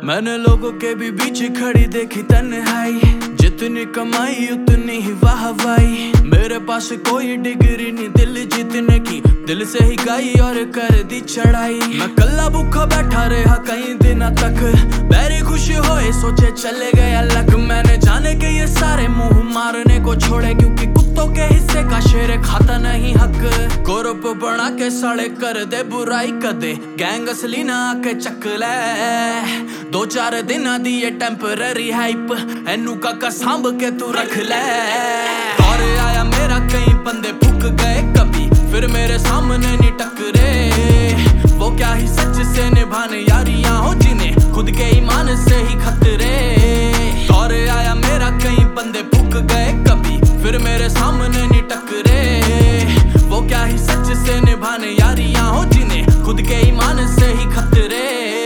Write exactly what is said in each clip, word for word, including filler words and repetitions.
मैंने लोगों के भी बीच खड़ी देखी तन्हाई, जितनी कमाई उतनी ही वाहवाही। मेरे पास कोई डिग्री नहीं दिल जीतने की, दिल से ही गाई और कर दी चढ़ाई। मैं कल्ला भूखा बैठा रहा कई दिनों तक, बैरी खुशी होए सोचे चले गया लक। मैंने जाने के ये सारे मुंह मारने को छोड़े, क्योंकि कुत्तों के हिस्से का शेर खाता नहीं हक। ग्रुप बना के साले कर दे बुराई कदे, गैंग असली ना आके चक ले। दो चार दिन दी ये टेम्पररी हाइप, एनू काका सांभ के तू रख ले। और आया मेरा कई बंदे फूक गए कभी, फिर मेरे सामने नहीं टकरे। वो क्या ही सच से निभाने यारियां हो जिन्हें खुद के ईमान से ही खतरे। और आया मेरा कई बंदे फूक गए कभी, फिर मेरे सामने नहीं टकरे। वो क्या ही सच से निभाने यारियां हो जिन्हें खुद के ईमान से ही खतरे।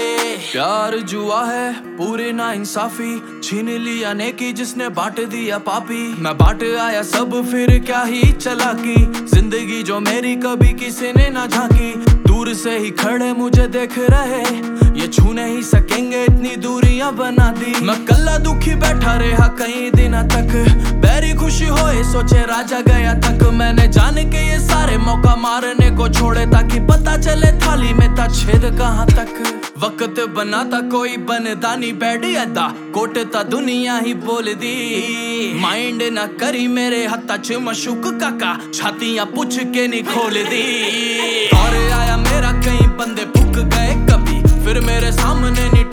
प्यार जुआ है पूरी ना इंसाफी, छीन लिया नेकी जिसने बांट दिया पापी। मैं बांट आया सब फिर क्या ही चलाकी, जिंदगी जो मेरी कभी किसी ने ना झांकी। दूर से ही खड़े मुझे देख रहे, ये छू नहीं सकेंगे इतनी दूरियां बना दी। मैं कल्ला दुखी बैठा रहा कई दिनों तक, बैरी खुशी होए सोचे राजा गया तक। मैंने जाने के ये सारे मौका मारने को छोड़े, ताकि पता चले थाली में था छेद कहाँ तक। वक्त बनाता कोई बनता नहीं बैठी अदा, कोटता दुनिया ही बोल दी। माइंड ना करी मेरे हत्था च मशूक काका, छातियां पूछ के नहीं खोल दी। और आया मेरा कई बंदे फूक गए कभी, फिर मेरे सामने नहीं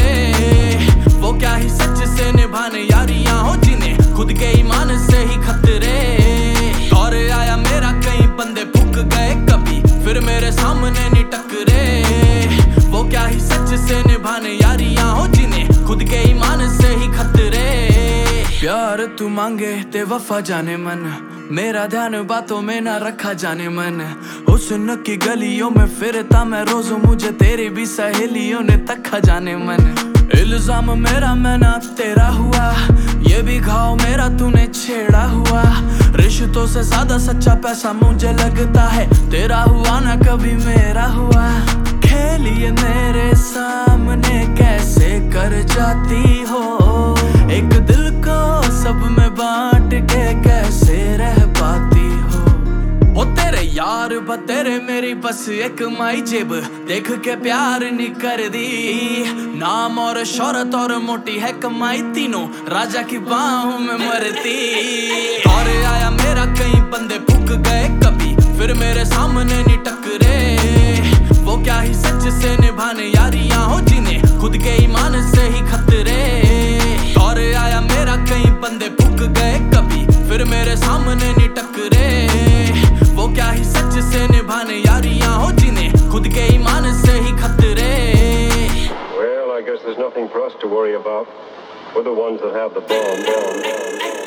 टकरे। वो क्या ही सच से निभाने यारियां हो जिन्हें खुद के ईमान से ही खतरे। और आया मेरा कई बंदे फूक गए कभी, फिर मेरे सामने नहीं टकरे। वो क्या ही सच से निभाने यारियां हो जिन्हें खुद के ईमान से ही खतरे। प्यार तू मांगे ते वफा जाने मन, मेरा ध्यान बातों में ना रखा जाने मन। हुस्न की गलियों में फिरता मैं रोज, मुझे तेरी भी सहेलियों ने तक्का जाने मन। इल्जाम मेरा मैं ना तेरा हुआ, ये भी घाव मेरा तूने छेड़ा हुआ। रिश्तों से ज्यादा सच्चा पैसा मुझे लगता है तेरा हुआ ना कभी मेरा हुआ। खेलिए मेरे सामने कैसे कर जाती हो, एक दिल को सब में बांट के कैसे रह पाती हो। ओ तेरे यार बतेरे मेरी बस एक माई जेब, देख के प्यार नहीं कर दी। नाम और शोहरत और मोटी है कमाई, तीनों राजा की बाहों में मरती। और आया मेरा कई बंदे फूक गए कभी, फिर मेरे सामने नहीं टकरे। वो क्या ही सच से निभाने यारियां हो जिन्हें खुद के ईमान से ही खतरे। और आया मेरा कई बंदे फूक गए कभी, फिर मेरे सामने नहीं टकरे। वो क्या ही सच से निभाने यारियां हो जिन्हें खुद के ईमान से ही खतरे। Well, I guess there's nothing for us to worry about. We're the ones that have the bomb, bomb, bomb.